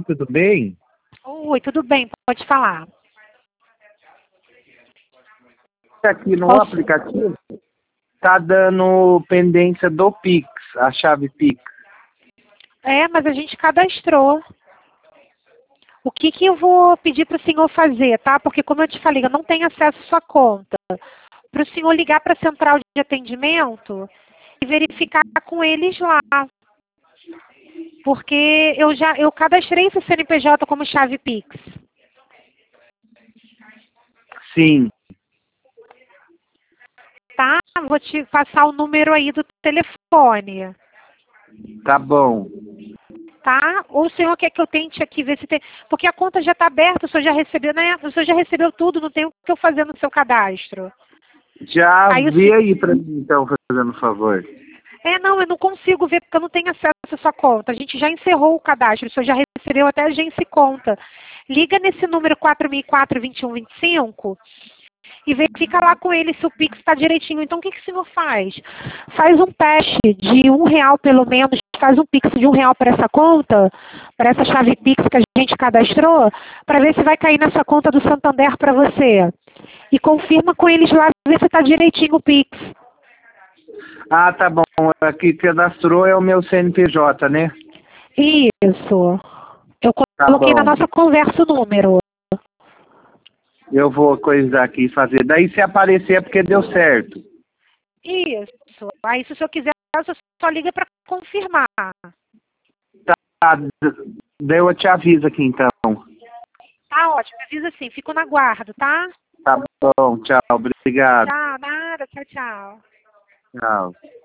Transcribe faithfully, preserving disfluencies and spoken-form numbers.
tudo bem? Oi, tudo bem, pode falar. Aqui no Posso? aplicativo tá dando pendência do Pix, a chave Pix. É, mas a gente cadastrou. O que que eu vou pedir para o senhor fazer, tá? Porque como eu te falei, eu não tenho acesso à sua conta. Para o senhor ligar para a central de atendimento e verificar com eles lá. Porque eu já eu cadastrei esse C N P J como chave Pix. Sim, Tá? Vou te passar o número aí do telefone. tá bom. Tá? Ou o senhor quer que eu tente aqui ver se tem... Porque a conta já está aberta, o senhor já recebeu, né? O senhor já recebeu tudo, não tem o que eu fazer no seu cadastro. Já Aí o vê se- aí pra mim, então, fazendo um favor. É, não, eu não consigo ver porque eu não tenho acesso à sua conta. A gente já encerrou o cadastro, o senhor já recebeu até a agência e conta. Liga nesse número quatro mil e quatro, vinte e um, vinte e cinco e verifica lá com ele se o Pix está direitinho. Então, o que, que o senhor faz? Faz um teste de um real pelo menos, faz um Pix de um real para essa conta, para essa chave Pix que a gente cadastrou, para ver se vai cair nessa conta do Santander para você. E confirma com eles lá, ver se está direitinho o Pix. Ah, tá bom. Aqui cadastrou é o meu C N P J, né? Isso. Eu Tá coloquei na bom. nossa conversa o número. Eu vou coisar aqui e fazer. Daí se aparecer é porque deu certo. Isso. Aí, se o senhor quiser, o senhor só liga para confirmar. Tá, d- daí eu te aviso aqui então. Tá ótimo. Avisa assim, fico na guarda, tá? Tá bom, tchau, obrigado. Tchau, nada. Tchau, tchau. Tchau.